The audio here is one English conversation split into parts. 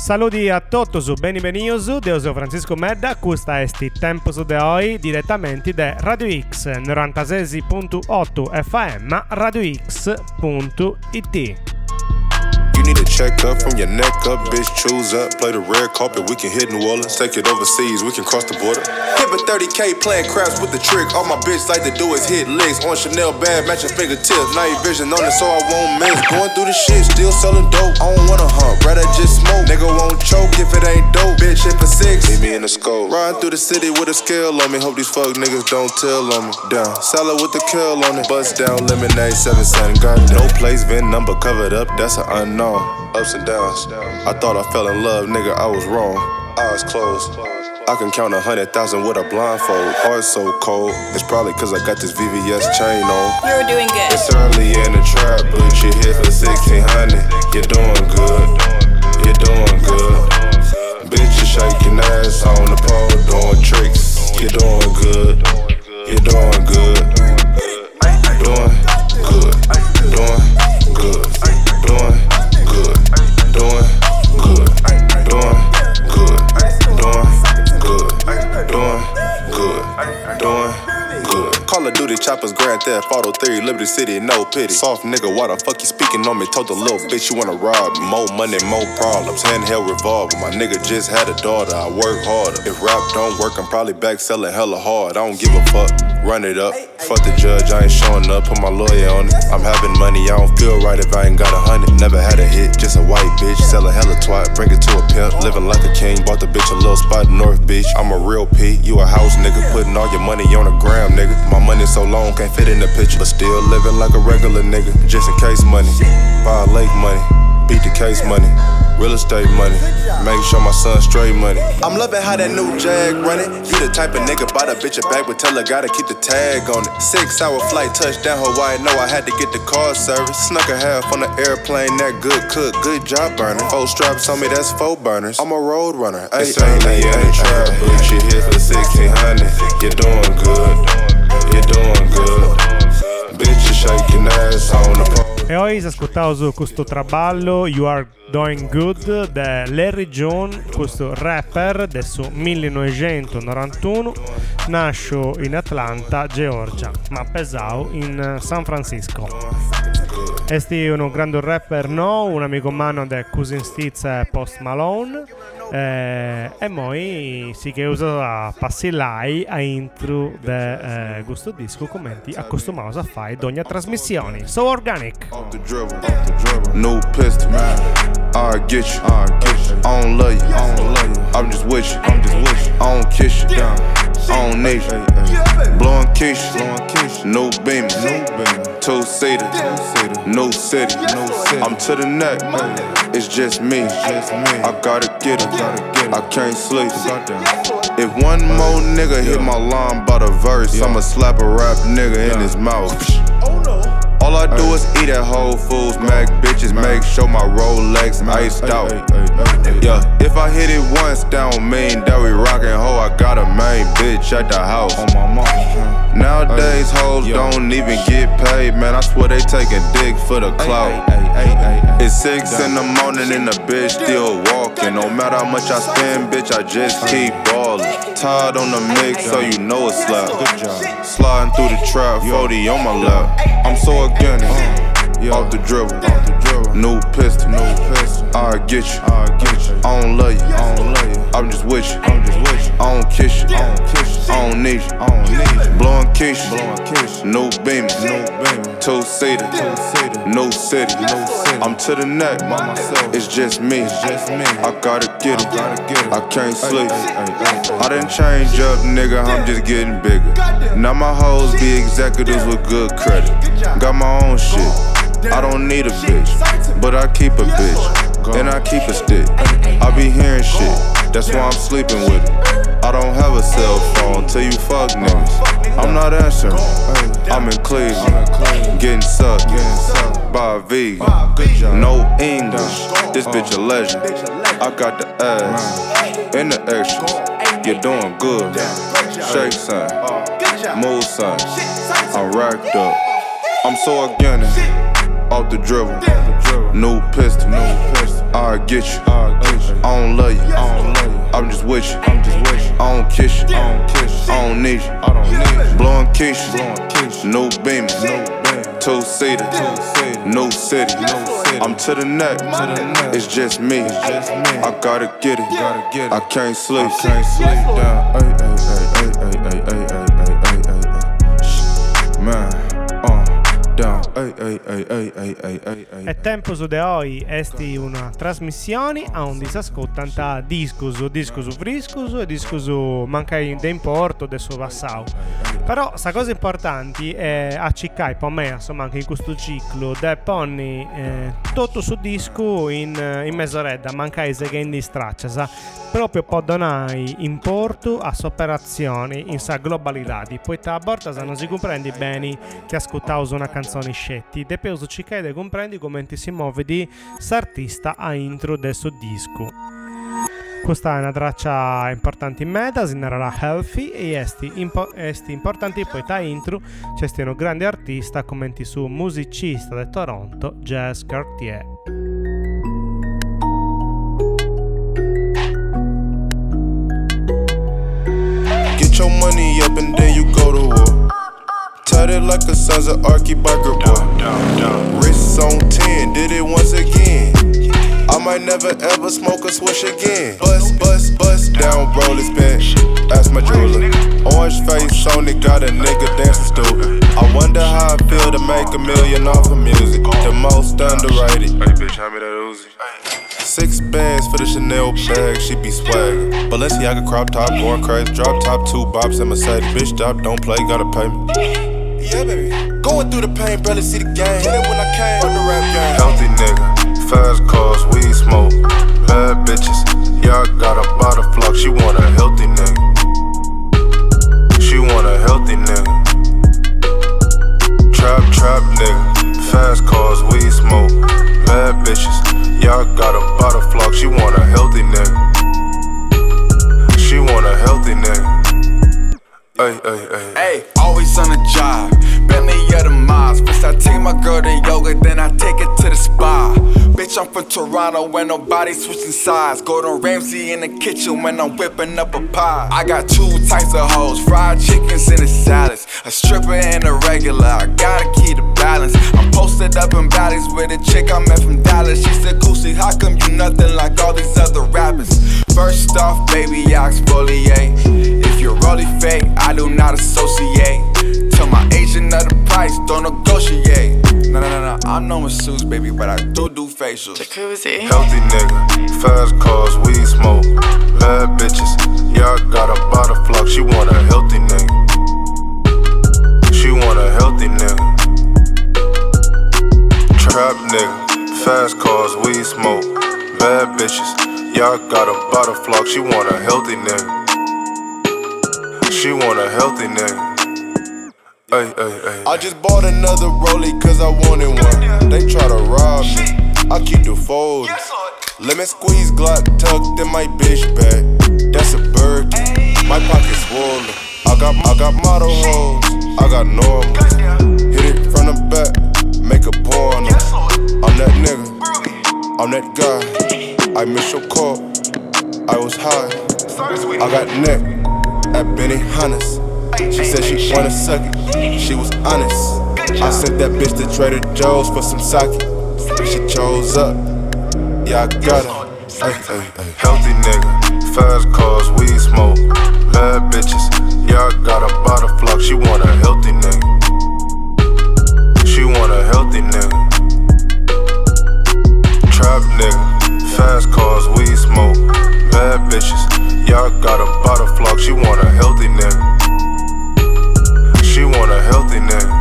Saluti a todos, bem-vindos, eu sou Francisco Medda, questa est Tempos de Hoy, direttamente da Radio X 96.8 FM, radiox.it. You need a check-up from your neck up, bitch, choose up. Play the red carpet, we can hit New Orleans. Take it overseas, we can cross the border. Hit a 30K playing craps with the trick. All my bitch like to do is hit licks. On Chanel bag, matching fingertips. Night vision on it so I won't miss. Going through the shit, still selling dope. I don't wanna hump, rather just smoke. Nigga won't choke if it ain't dope. Bitch, hit for 6, meet me in the scope. Riding through the city with a scale on me. Hope these fuck niggas don't tell on me. Down, salad with the kill on it. Bust down, lemonade, 7 cent. Goddamn. No place, VIN number covered up, that's an unknown. Ups and downs. I thought I fell in love, nigga, I was wrong. Eyes closed. I can count 100,000 with a blindfold. Heart so cold. It's probably cause I got this VVS chain on. You're doing good. It's early in the trap, but you here for 1600. You're doing good. You're doing good. Bitch, you shaking ass on the pole, doing tricks. You're doing good. You're doing good. Doing good. Doing good. Doing good. Doing good. Doing good. Doing good. Doing good. Doing good. Call of Duty choppers, Grand Theft Auto 3, Liberty City, no pity. Soft nigga, why the fuck you speaking on me? Told the little bitch you wanna rob me. More money, more problems. Handheld revolver. My nigga just had a daughter. I work harder. If rap don't work, I'm probably back selling hella hard. I don't give a fuck. Run it up. Fuck the judge, I ain't showing up. Put my lawyer on it. I'm having money, I don't feel right if I ain't got 100. Never had a hit, just a white bitch. Sell a hella twat, bring it to a pimp. Living like a king, bought the bitch a little spot in North Beach. I'm a real P, you a house nigga. Putting all your money on a gram, nigga. My money so long, can't fit in the picture. But still living like a regular nigga. Just in case money. Buy a lake money. Beat the case money. Real estate money. Make sure my son straight money. I'm loving how that new Jag running. You the type of nigga buy the bitch a bag, but tell her gotta keep the tag on it. 6-hour flight, touchdown Hawaii. Know I had to get the car service. Snuck a half on the airplane, that good cook. Good job burning. 4 straps on me, that's 4 burners. I'm a road runner. It's early in the trap, but you here for 1600. You're doing good. You're doing good. Bitch, you shaking ass on the pole. E oggi ascoltavo questo traballo You Are Doing Good da Larry June, questo rapper adesso 1991, nasce in Atlanta, Georgia, ma pesau in San Francisco. Esti uno grande rapper, no, un amico mano de Cousin Stitz e Post Malone, e moi si che usa a passi lai a intro de questo disco commenti accostumato a fare d'ogni trasmissione. So organic. Off the dribble, new pistol, man. I get you, I don't love you, I'm just with you, I don't kiss you, I don't need you. Blowing Keisha, new beamer, 2-seater, new city. I'm to the neck, it's just me. I gotta get it, I can't sleep. If one more nigga hit my line by the verse, I'ma slap a rap nigga in his mouth. All I do is eat at Whole Foods, Mac bitches, make sure my Rolex iced out. Yeah, if I hit it once, that don't mean that we rockin' ho. I got a main bitch at the house. Nowadays, hoes don't even get paid, man. I swear they taking dick for the clout. It's 6 in the morning and the bitch still walking. No matter how much I spend, bitch, I just keep ballin'. Tired on the mix, so you know it's slap. Sliding through the trap, 40 on my lap. I'm so organic, off the dribble, new pistol, I get you, I don't love you, I'm just with you, I don't kiss you, I don't need you. Blowing Keisha, new beamer, 2-seater, new city. I'm to the neck, it's just me. I gotta get it, I can't sleep. I done change up, nigga, I'm just getting bigger. Now my hoes be executives with good credit. Got my own shit, I don't need a bitch, but I keep a bitch, and I keep a stick. I be hearing shit, that's why I'm sleeping with it. I don't have a cell phone till you fuck niggas. I'm not answering, I'm in Cleveland, getting sucked by a vegan. No English, this bitch a legend. I got the ass and the extras. You're doing good, shake son, move son. I'm racked up, I'm so organic, off the dribble, new pistol, I get you. I don't love you. I'm just with you. I don't kiss you. I don't need you. Blowing Keisha. New Beamer. Two-seater. New city. I'm to the neck. It's just me. I gotta get it. I can't sleep. Down. Man. Down. È tempo su de hoy esti una trasmissione a un disascoltanta discuso friscuso e discuso manca de importo de suo vassau. Però sta cosa importante è acciccare per me insomma anche in questo ciclo de ponni tutto su disco in mesoredda mancai se che in distraccia sa proprio può donare importo a sue operazioni in sa globalità poi a borta se non si comprendi bene che ascoltavo una canzone scetti de peso ciccai de comprendi come ti si muove di s'artista a intro del suo disco. Questa è una traccia importante in meta, si narrerà Healthy e esti importanti poi ta intro c'è un grande artista commenti su musicista di Toronto Jazz Cartier. Get your money up and then you go to war. Tatted like a Sons of Archie Biker boy. Wrists on 10, did it once again. I might never ever smoke a swish again. Bust down, roll his bench. Ask my jeweler. Orange face on it, got a nigga dancing stupid. I wonder how I feel to make $1 million off of music. The most underrated. Hey bitch, hand me that Uzi. 6 bands for the Chanel bag, she be swaggin'. Balenciaga crop top, going crazy. Drop top, 2 bops and Mercedes. Bitch, stop, don't play, gotta pay me. Yeah, baby. Going through the pain, barely see the game. Hit it when I came, fuck the rap game. Healthy nigga, fast cars, weed smoke. Bad bitches, y'all got a bottle flock. She want a healthy nigga. She want a healthy nigga. Trap nigga, fast cars, weed smoke. Bad bitches, y'all got a bottle flock. She want a healthy nigga. She want a healthy nigga. Hey, always on the job. Bentley of the miles. First I take my girl to yoga, then I take it to the spa. Bitch, I'm from Toronto when nobody switching sides. Gordon Ramsay in the kitchen when I'm whipping up a pie. I got 2 types of hoes, fried chickens and the salads. A stripper and a regular, I gotta keep the balance. I'm posted up in valleys with a chick I met from Dallas. She said, Gucci, how come you nothing like all these other rappers? First off, baby, I exfoliate. If you're really fake, I do not associate. Tell my agent of the price, don't negotiate. No, I'm no masseuse, baby, but I do facials. Jacuzzi. Healthy nigga, fast cars, weed smoke. Bad bitches, y'all got a bottle flock. She want a healthy nigga. She want a healthy nigga. Trap nigga, fast cars, weed smoke. Bad bitches, y'all got a bottle flock. She want a healthy nigga. She want a healthy nigga. I just bought another Rollie cause I wanted one. They try to rob me, I keep the fold. Lemon squeeze Glock tucked in my bitch bag. That's a Birkin, my pocket swollen. I got model hoes, I got normal. Hit it from the back, make a porno. I'm that nigga, I'm that guy. I missed your call, I was high. I got neck at Benihana's. She said she wanna suck it, she was honest. I sent that bitch to Trader Joe's for some sake. She chose up, yeah I got her. Healthy nigga, fast cars, weed smoke. Bad bitches, yeah I got a bottle flock. She want a healthy nigga. She want a healthy nigga. Trap nigga, fast cars, weed smoke. Bad bitches, yeah I got a bottle flock. She want a healthy nigga. She want a healthy nigga.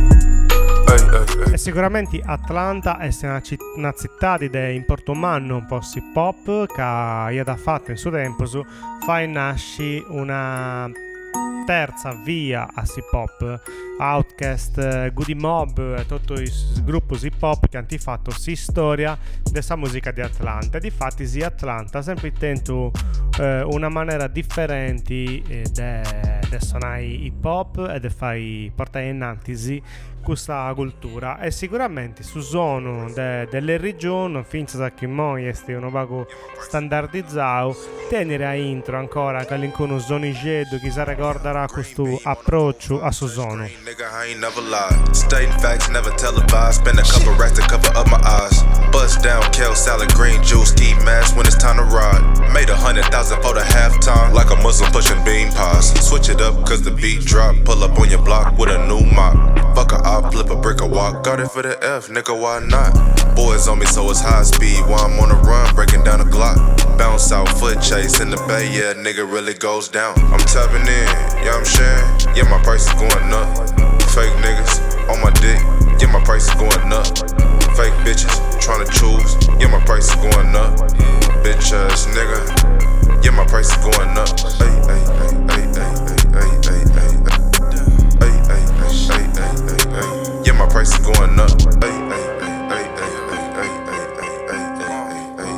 E sicuramente Atlanta è una città di importo umano un po' hip hop che ha da fatto in suo tempo su fai nasci una terza via a hip hop. Outcast, Goody Mob, tutti i gruppi hip hop che hanno fatto storia della musica di Atlanta. E difatti sì, Atlanta sempre tento una maniera differente di de suonare hip hop e de fai portare in avanti questa cultura. E sicuramente su zono delle regioni finza che moi è un vago standardizzato tenere a intro ancora che all'incono zoni gedo chi si ricorderà questo approccio a su zono. Nigga, I ain't never lied. Stating facts, never televised. Spend a couple racks to cover up my eyes. Bust down, kale, salad, green juice, ski mask when it's time to ride. Made 100,000 for the halftime, like a Muslim pushing bean pies. Switch it up, cause the beat drop. Pull up on your block with a new mop. Fuck a op, flip a brick or walk. Got it for the F, nigga, why not? Boys on me, so it's high speed. While I'm on the run, breaking down the Glock. Bounce out, foot chase in the bay, yeah, nigga really goes down. I'm tapping in, yeah, I'm sharing. Yeah, my price is going up. Fake niggas on my dick, yeah, my price is going up. Fake bitches tryna choose, yeah, my price is going up. Bitch ass nigga, yeah, my price is going up. Ay, ay, ay, ay, ay, ay, ay, ay, ay, ay, ay, ay, ay, ay, yeah, my price is going up. Ay, ay, ay, ay, ay, ay, ay, ay, ay, ay,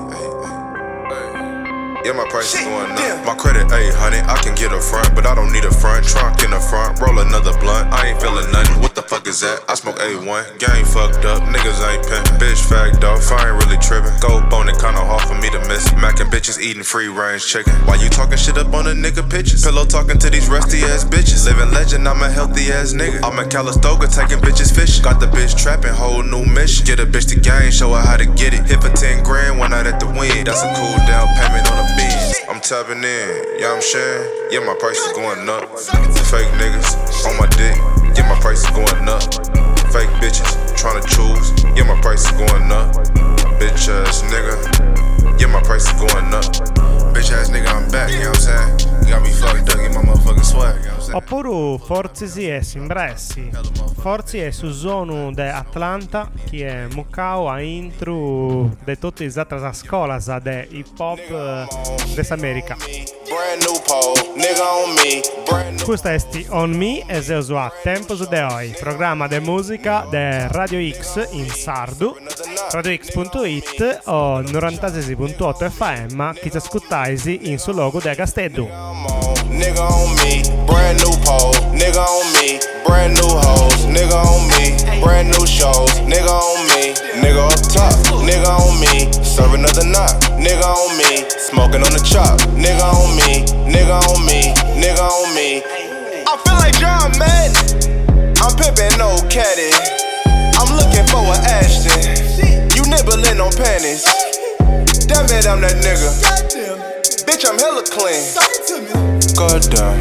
ay, yeah, my price is going up. My credit 800, I can get a front, but I don't need a front. Trunk in the front, roll another blunt. I ain't feeling nothing. What the fuck is that? I smoke A1, gang fucked up, niggas ain't pimp. Bitch fagged off, I ain't really trippin'. Gold bone, it kinda hard for me to miss. Mac and bitches eating free range chicken. Why you talking shit up on a nigga pictures? Pillow talking to these rusty ass bitches. Living legend, I'm a healthy ass nigga. I'm in Calistoga taking bitches fishing. Got the bitch trapping, whole new mission. Get a bitch the game, show her how to get it. Hit for 10 grand, one night at the win. That's a cool down payment on a Benz. I'm tapping in, yeah, I'm sharing. Yeah, my price is going up. Fake niggas on my dick, yeah, my price is going up. Fake bitches tryna choose, yeah, my price is going up. Bitch ass nigga, yeah, my price is going up. Bitch ass nigga, I'm back, you know what I'm saying? You got me fucked up, get my motherfucking swag, you know what I'm saying? Oppure forse si è simbresi, forse è su zona di Atlanta che è mucao a intro di tutte le altre scuole di hip hop dell'America. Questa è On Me e se uso a tempo de hoy, programma di musica de Radio X in sardo, radiox.it o 96.8 FM che ci ascoltaisi in sul logo de Castello. Nigga on me, brand new pole. Nigga on me, brand new hoes. Nigga on me, brand new shows. Nigga on me, nigga up top. Nigga on me, serve another knot. Nigga on me, smoking on the chop. Nigga on me, nigga on me, nigga on me. I feel like John Madden. I'm pimping no caddy. I'm looking for an Ashton. You nibbling on panties. Damn it, I'm that nigga. Bitch, I'm hella clean. Goddamn.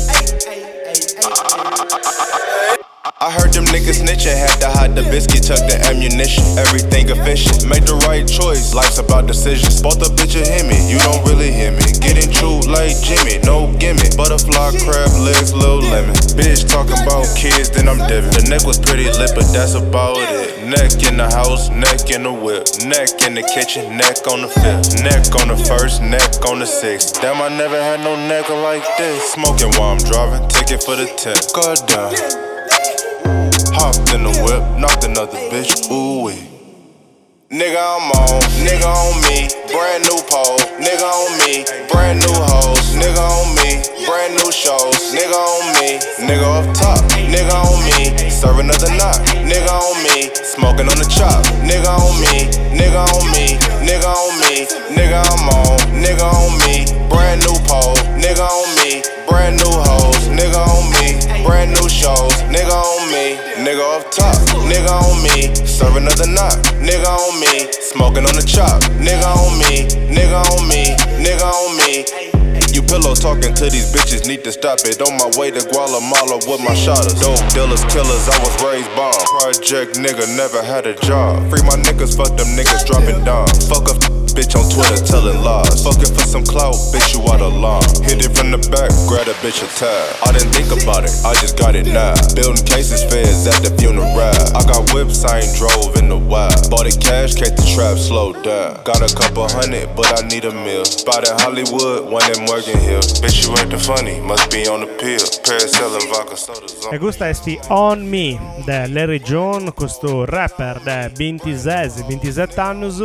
I heard them niggas snitching, had to hide the biscuit, tuck the ammunition. Everything efficient, make the right choice. Life's about decisions. Bought the bitch a Hemi, you don't really hear me. Getting chewed like Jimmy, no gimmick. Butterfly, crab legs, little lemon. Bitch talking about kids, then I'm dipping. The neck was pretty lit, but that's about it. Neck in the house, neck in the whip. Neck in the kitchen, neck on the fifth. Neck on the first, neck on the sixth. Damn, I never had no neck like this. Smoking while I'm driving, ticket for the 10th. Goddamn. Hopped in the whip, knocked another bitch, ooh wee. Nigga, I'm on, nigga on me, brand new pole. Nigga on me, brand new hoes. Nigga on me, brand new shows. Nigga on me, nigga up top. Nigga on me, serve another knot. Nigga on me, smoking on the chop. Nigga on me, nigga on me, nigga on me. Nigga, I'm on, nigga on me, brand new pole. Nigga on me, brand new hoes. Nigga on me, brand new shows. Nigga on me, nigga up top. Nigga on me, serve another knot. Nigga on me, smoking on the chop. Nigga on me, nigga on me, nigga on me. You pillow talking to these bitches, need to stop it. On my way to Guatemala with my shotters. Dope dealers, killers, I was raised bomb. Project nigga, never had a job. Free my niggas, fuck them niggas dropping down. Fuck a bitch on Twitter telling lies. Fucking for some clout, bitch, you out of line. Hit it from the back, grab a bitch a tab. I didn't think about it, I just got it now. Building cases, feds at the funeral. I got whips, I ain't drove in the wild. Bought it cash, catch the trap, slow down. Got a couple hundred, but I need a meal. Spot in Hollywood, one in Morgan Hill. Bitch, you acting funny, must be on the pill. Paris selling vodka sodas. E questa è sti On Me de Larry John, questo rapper de 27 anni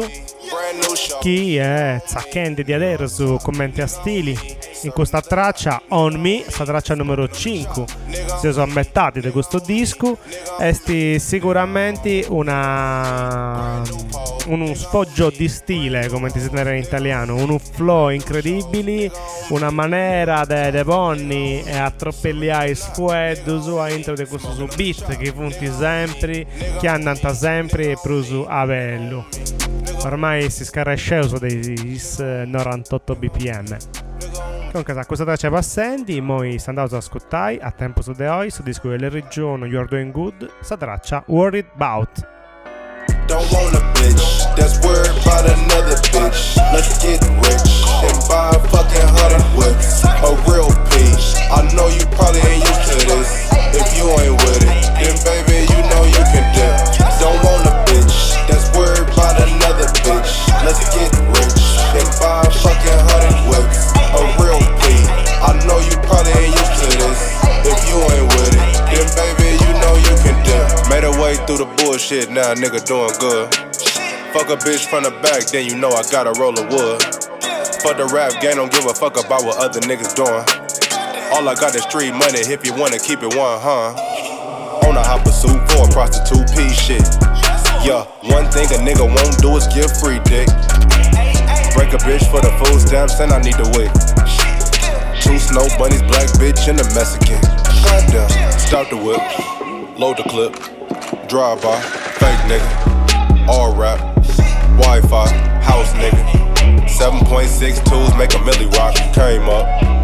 Chi è Zakendi di Adero su commenti a stili in questa traccia On Me, sta traccia numero 5 si sono mettati di questo disco. Esti sicuramente uno sfoggio di stile, come ti si dice in italiano, un flow incredibile, una maniera de ponni e attroppelliare sfuedo su a intro di questo su beat che funti sempre, che andano sempre e prusu a bello. Ormai si scarresceuso dei 98 bpm. Comunque questa traccia va Sandy, moi sta andando ad ascoltare a tempo su The Oi, su disco della regione You Are Doing Good, sta traccia Worried About. Don't want a bitch that's worried about another bitch. Let's get rich and buy a fucking 100 whips. A real piece. I know you probably ain't used to this. If you ain't with it, then baby you know you can dip. Don't want a bitch that's worried about another bitch. Let's get rich and buy a fucking 100 whips. A real piece. I know you probably ain't used to this. If you ain't with it, then baby you know you can dip. Made a way through the bullshit, now nigga doing good. Fuck a bitch from the back, then you know I got a roll of wood. Fuck the rap game, don't give a fuck about what other niggas doing. All I got is street money, if you wanna keep it one, huh? On a hot pursuit for a prostitute piece shit. Yeah, one thing a nigga won't do is give free dick. Break a bitch for the food stamps and I need the wig. 2 snow bunnies, black bitch and a Mexican. Goddamn, stop the whip, load the clip. Drive-by, fake nigga, all rap, Wi-Fi, house nigga. 7.62s make a milli rock, came up.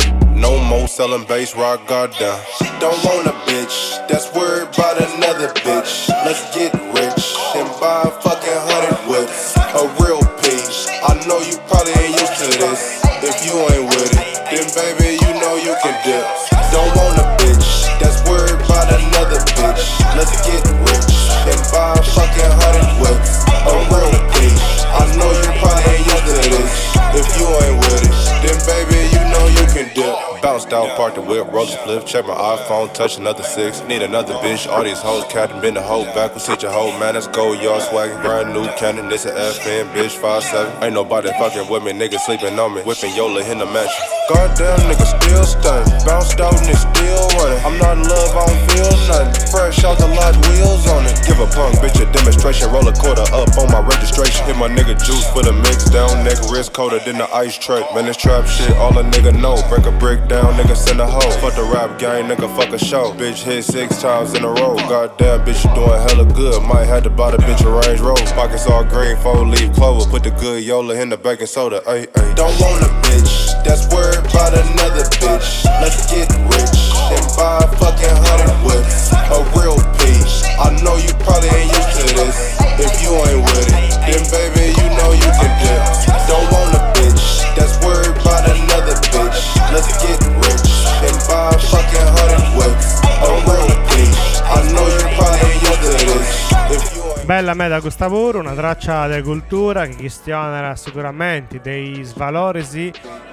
No more selling bass rock, goddamn. Don't want a bitch that's worried about another bitch. Let's get rich and buy a fucking 100 whips. A real piece. I know you probably ain't used to this. If you ain't with it, then baby you know you can dip. Don't want a bitch that's worried about another bitch. Let's get rich and buy a fucking 100 whips. A real piece. I know you probably ain't used to this. If you ain't with it, then baby you know you can dip. Bounced out, parked the whip, roll the split, check my iPhone, touch another 6. Need another bitch, all these hoes, Captain been the hoe backwards, hit your hoe, man, let's go, y'all swaggin'. Brand new cannon, this a FN, bitch, 5'7". Ain't nobody fucking with me, niggas sleeping on me, whipping Yola in the mansion. Goddamn, nigga still stunning, bounced out and it's still running. I'm not in love, I don't feel nothing, fresh out the lot, wheels on it. Give a punk bitch a demonstration, roll a quarter up on my registration. Hit my nigga juice for the mix, down neck, wrist colder than the ice tray. Man, this trap shit, all a nigga know, break a brick down, nigga send a hoe. Fuck the rap gang, nigga fuck a show. Bitch hit 6 times in a row. Goddamn, bitch, you doing hella good. Might have to buy the bitch a Range Rover. Pockets all green, 4-leaf clover. Put the good Yola in the baking soda. Ay, ay. Don't want a bitch that's worried about another bitch. Let's get rich and buy a fucking 100 whips. A real piece. I know you probably ain't used to this. If you ain't with it, then baby you know you can dip. Don't want a bitch that's worried about another bitch. Let's get rich and buy a fucking 100 whips. A real piece. I know you probably ain't used to this. If you ain't... Bella me da questo lavoro, una traccia di cultura che questiona sicuramente dei svalori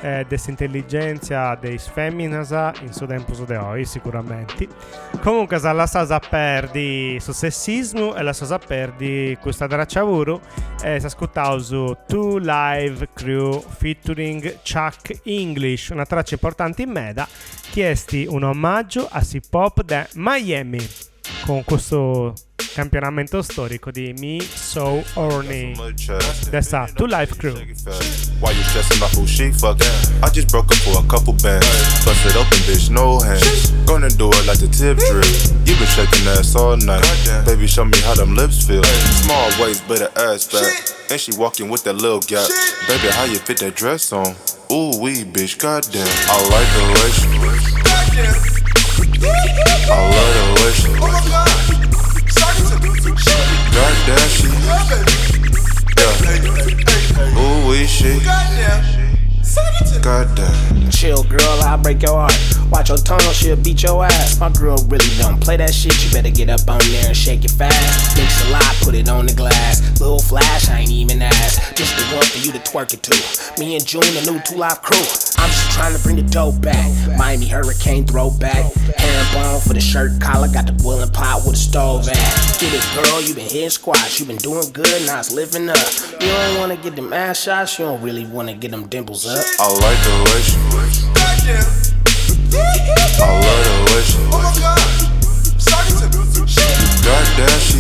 dell'intelligenza dei femminas in suo tempo su de oggi sicuramente. Comunque la sa perdi su sessismo e la sa perdi questa traccia lavoro si ascoltava su Two Live Crew featuring Chuck English, una traccia importante in meda, chiesti un omaggio a hip hop da Miami con questo campionamento storico di Me So Horny. That's a Two Live Crew. Why you stressing off who she fucking? I just broke up for a couple bands. Bust it open, bitch, no hands. Gonna do it like the tip drip. You been shaking ass all night. Baby, show me how them lips feel. Small waist, but her ass fat. And she walking with that little gap. Baby, how you fit that dress on? Ooh, wee, bitch, goddamn. I like the relation. I love the relation. Goddamn, she. Yeah. Ooh, wee, shit. Goddamn. chill, girl, I'll break your heart. Watch your tongue, she'll beat your ass. My girl really don't play that shit. You better get up on there and shake it fast. Mix a lot, put it on the glass. Little flash, I ain't even asked. Just the one for you to twerk it to. Me and June, the new 2 Live crew. I'm just trying to bring the dough back. Miami Hurricane throwback. Herringbone for the shirt collar. Got the boiling pot with a stove at. Get it, girl, you been hitting squats. You been doing good, now it's living up. You don't wanna get them ass shots. You don't really wanna get them dimples up. I like the way she I love the way she goddamn she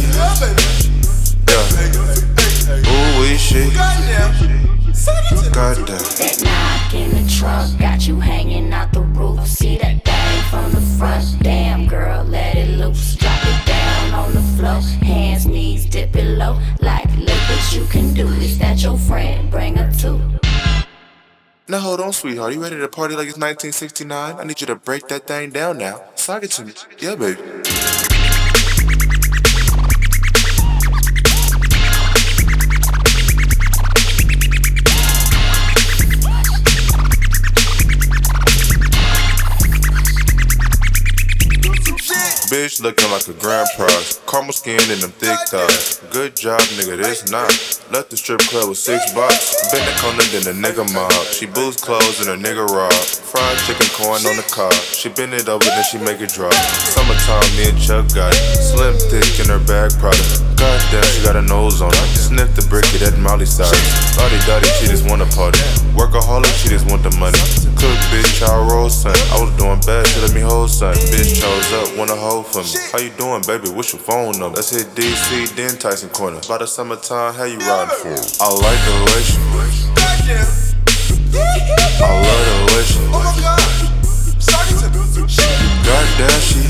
yeah. Ooh wee shit. Goddamn. That knock in the trunk got you hanging out the roof. See that thing from the front? Damn girl, let it loose. Drop it down on the floor. Hands, knees, dip it low. Like look what you can do. Is that your friend? Bring her too. Now hold on, sweetheart. You ready to party like it's 1969? I need you to break that thing down now. Sock it to me. Yeah, baby. Bitch looking like a grand prize. Caramel skin and them thick thighs. Good job, nigga, this not. Left the strip club with 6 bucks. Been the corner than a nigga mob. She boots clothes and a nigga rob. Fried chicken corn on the cob. She bend it over then she make it drop. Summertime, me and Chuck got it. Slim thick in her bag product. Goddamn, she got a nose on her. Sniff the brick of that Molly side. Lottie dotty, she just wanna party. Workaholic, she just want the money. Cook bitch, child roll son. I was doing bad, she let me hold son. Bitch chose up, wanna hold for me. How you doing, baby? What's your phone number? Let's hit DC, then Tyson Corner. By the summertime, how you riding for? I like the way she I love the way she goddamn she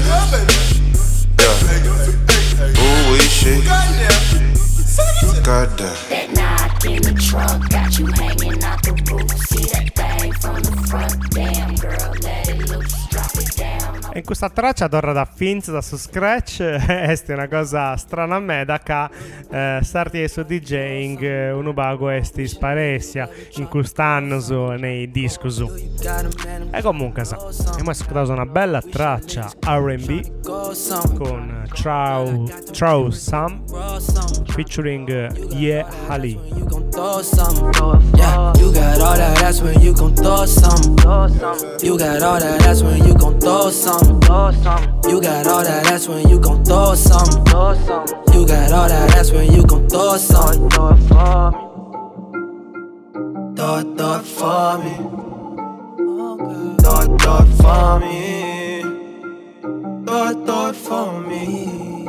yeah. Ooh wee shit. Goddamn. That knock in the trunk got you hanging out the roof. See that thing from the front? Damn girl, let it loose. Drop it down. E in questa traccia torna da Finza su Scratch. Esta è una cosa strana a me da ca starti su DJing unubago esti sparessia in quest'anno nei discos. E comunque abbiamo ascoltato una bella traccia R&B con Trow Sam featuring Yeah Ali. You got all that ass when you gon' throw some. You got all that ass when you gon' throw some. You got all that ass when you gon' throw some. You got all that ass when you gon' throw some. Throw it for me. Throw it for me. Throw it for me.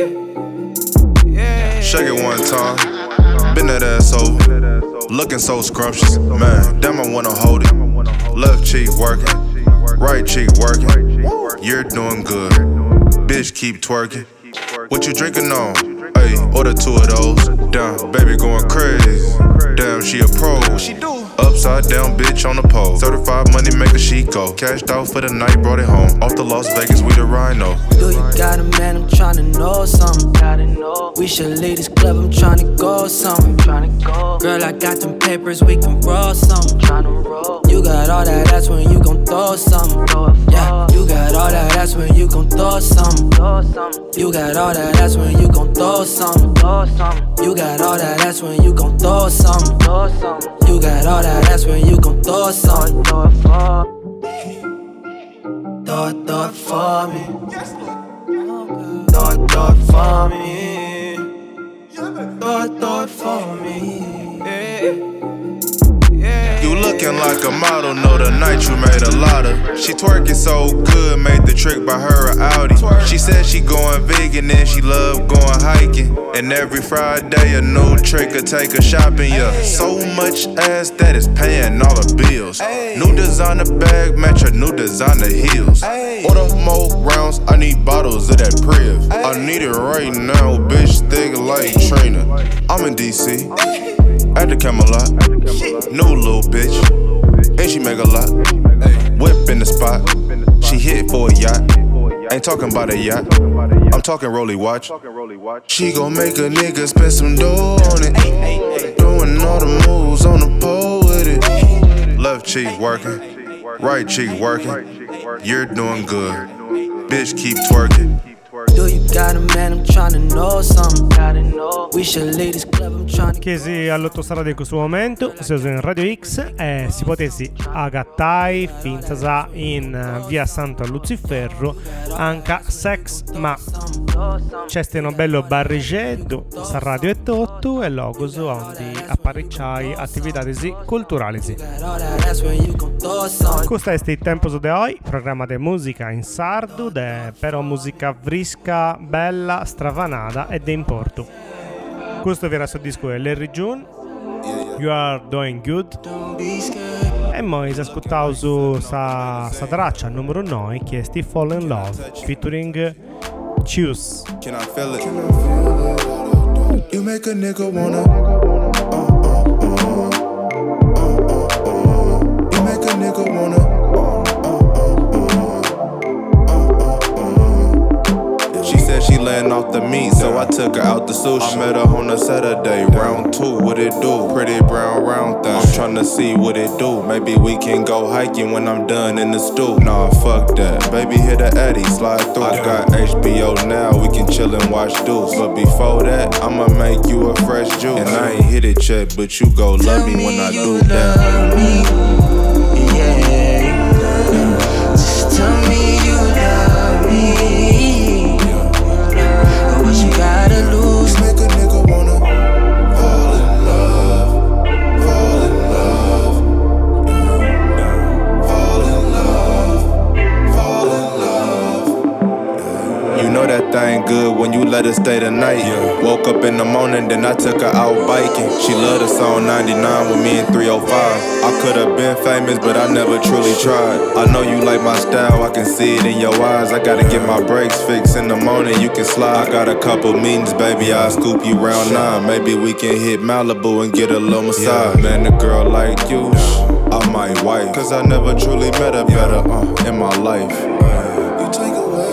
Shake it one time. Bend that ass over. Looking so scrumptious. Man, damn, I wanna hold it. Left cheek working. Right cheek working. You're doing good. Bitch, keep twerking. What you drinking on? Hey, order 2 of those. Damn, baby going crazy. Damn, she a pro. She do. Upside down bitch on the pole. Certified money maker, she go. Cashed out for the night, brought it home. Off to Las Vegas, we the Rhino. Do you got a man? I'm tryna know something. We should leave this club, I'm tryna go something. Girl, I got them papers, we can roll something. You got all that ass when you gon' throw something. Yeah, you got all that ass when you gon' throw something. You got all that ass when you gon' throw something. You got all that ass when you gon' throw something. You got all that ass when you gon' throw something. Throw it for me. Throw it for me. Throw it for me. You looking like a model, know the night you made a lot of. She twerking so good, made the trick by her a Audi. She said she going vegan and she love going hiking. And every Friday a new trick to take her shopping, yeah. So much ass that is paying all the bills. New designer bag, match her new designer heels. Order more rounds, I need bottles of that Priv. I need it right now, bitch, thick like Trina. I'm in DC, at the Camelot. New little bitch, and she make a lot. Whip in the spot, she hit for a yacht. Ain't talking about a yacht, I'm talking Rollie watch. She gon' make a nigga spend some dough on it. Doing all the moves on the pole with it. Left cheek working, Right cheek working. You're doing good. Bitch, keep twerking. Do you got a man? I'm trying to know something. We should leave this club. I'm trying to. Chiesi all'autostrada in questo momento, se sono in Radio X, e si potessi agattai, finta in via Santo Luciferro, anche sex, ma c'è un bello barrigeddo, sa radio e tutto, e logos onde apparecciai attività culturali. Questo è il tempo di oggi, programma di musica in sardo, però musica fresca, bella, stravanata e di importo. Questo verrà sul disco Larry June, You Are Doing Good, e poi si ascoltava su sa traccia numero 9 che è Still Fall in Love featuring Choose. Can I feel it? You make a nigga wanna You make a nigga wanna She said she laying off the meat, so I took her out the sushi. I met her on a Saturday, round 2, what it do? Pretty brown round thing, I'm tryna see what it do. Maybe we can go hiking when I'm done in the stool. Nah, fuck that, baby hit a Eddie, slide through. I got HBO now, we can chill and watch Deuce. But before that, I'ma make you a fresh juice. And I ain't hit it yet, but you go love me when I do that. Just tell me you love me. What you gotta lose? Make a nigga wanna fall in love, fall in love, fall in love, fall in love. You know that thing good when you let her stay the night. Woke up in the morning, then I took her out biking. She loved the song 99 with me in 305. I could've been famous, but I never truly tried. I know you like my style, I can see it in your eyes. I gotta get my brakes fixed in the morning, you can slide. I got a couple meetings, baby, I'll scoop you round 9. Maybe we can hit Malibu and get a little massage. Man, a girl like you, I might wife. Cause I never truly met a better in my life. You take away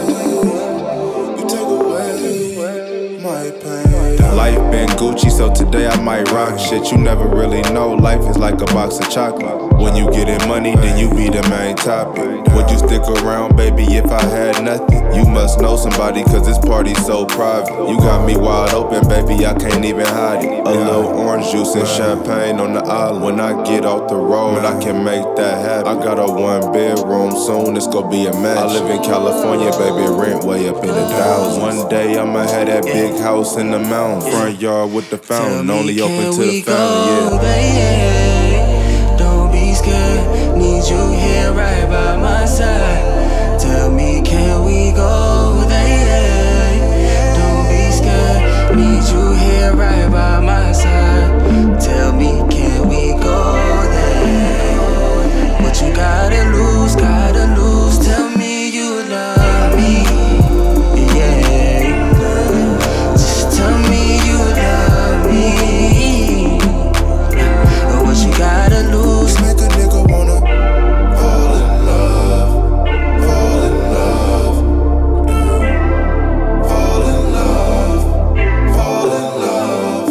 my pain. Life been Gucci, so today I might rock shit. You never really know, life is like a box of chocolate. When you get in money, then you be the main topic. Would you stick around, baby, if I had nothing? You must know somebody, cause this party's so private. You got me wide open, baby, I can't even hide it. A little orange juice and champagne on the island. When I get off the road, I can make that happen. I got a 1-bedroom, soon it's gonna be a match. I live in California, baby, rent way up in the thousands. One day I'ma have that big house in the mountains. Front yard with the fountain, only open to the fountain, yeah. Don't be scared, need you here right by my side. Tell me, can we go there? Don't be scared, need you here right by my side. Tell me, can we go there? What you gotta lose, tell me you love me. Yeah, just tell me you love me. What you gotta lose? Make a nigga wanna fall in love, fall in love, fall in love, fall in love.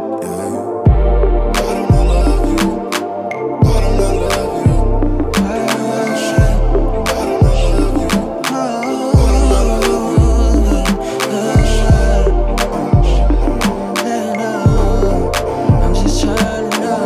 Why don't I love you? Why don't I love you? Why don't I love you? Why don't I love you? I'm just trying to know.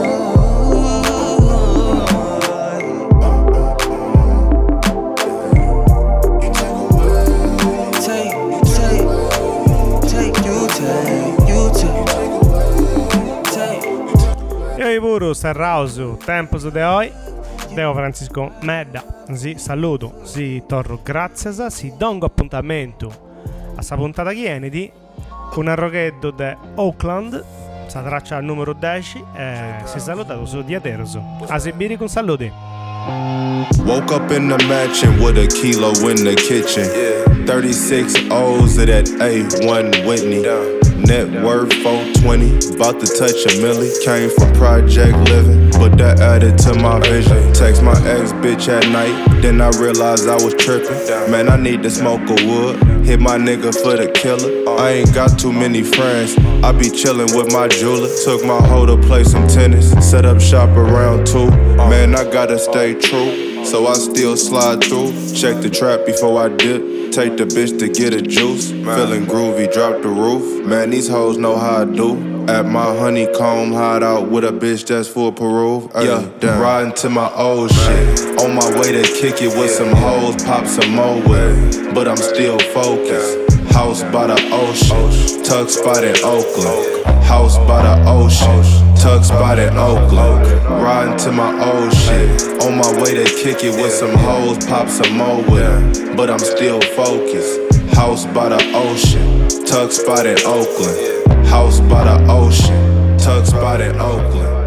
Io vi puro Serrausu, tempo su de hoy. Deo Francisco Medda, si saluto, si torro grazie, si dongo appuntamento a sta puntata Kennedy con un roghetto de Oakland, sa traccia al numero 10 e si salutato su Diateroso. A Sibiri con saluti. Woke up in the mansion with a kilo in the kitchen. 36 O's of that A1 Whitney. Net worth 420, about to touch a milli. Came from project living, but that added to my vision. Text my ex bitch at night, then I realized I was tripping. Man, I need to smoke a wood, hit my nigga for the killer. I ain't got too many friends, I be chillin' with my jeweler. Took my hoe to play some tennis, set up shop around 2. Man, I gotta stay true. so I still slide through. Check the trap before I dip. Take the bitch to get a juice. Feeling groovy, drop the roof. Man, these hoes know how I do. At my honeycomb hideout with a bitch that's full Peru. Yeah, riding to my old shit. On my way to kick it with some hoes, pop some more with it. But I'm still focused. House by the ocean, tuck spot in Oakland. House by the ocean, tuck spot in Oakland. Riding to my old shit. On my way to kick it with some hoes, pop some more with it. But I'm still focused. House by the ocean, tuck spot in Oakland. House by the ocean, tuck spot in Oakland.